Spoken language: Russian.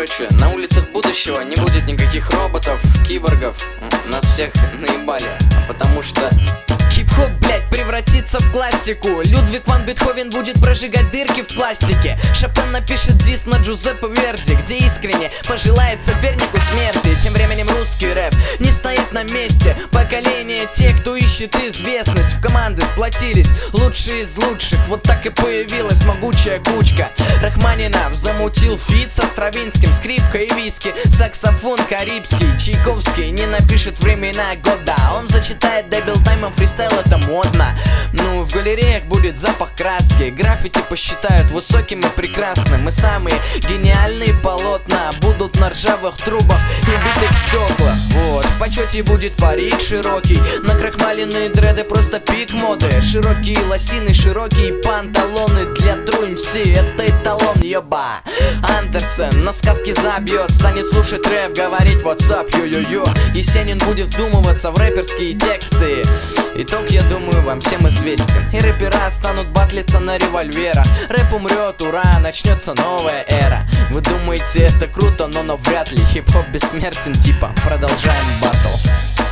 Короче, на улицах будущего не будет никаких роботов, киборгов. Нас всех наебали, потому что хип-хоп, блять, превратится в классику. Людвиг ван Бетховен будет прожигать дырки в пластике. Шопен напишет дис на Джузеппе Верди, где искренне пожелает сопернику смерти. Тем временем русский рэп не стоит на месте. Поколение тех, кто ищет известность, в команды сплотились лучшие из лучших. Вот так и появилась могучая кучка. Рахманинов замутил фит со Стравинским, скрипка и виски, саксофон карибский. Чайковский не напишет времена года, он зачитает дебил таймом фристайл. Это модно. Ну, в галереях будет запах краски. Граффити посчитают высоким и прекрасным. И самые гениальные полотна будут на ржавых трубах и битых стеклах. Вот, в почете будет парик широкий, накрахмаленные дреды просто пик моды. Широкие лосины, широкие панталоны для True MC, это эталон, ёба. Андерсон на сказки забьет, станет слушать рэп, говорить what's up, йо-йо-йо. Есенин будет вдумываться в рэперские тексты. Итог, я думаю, вам всем известен. И рэпера станут батлиться на револьвера. Рэп умрет, ура, начнется новая эра. Вы думаете, это круто, но навряд ли. Хип-хоп бессмертен, типа, продолжаем баттл.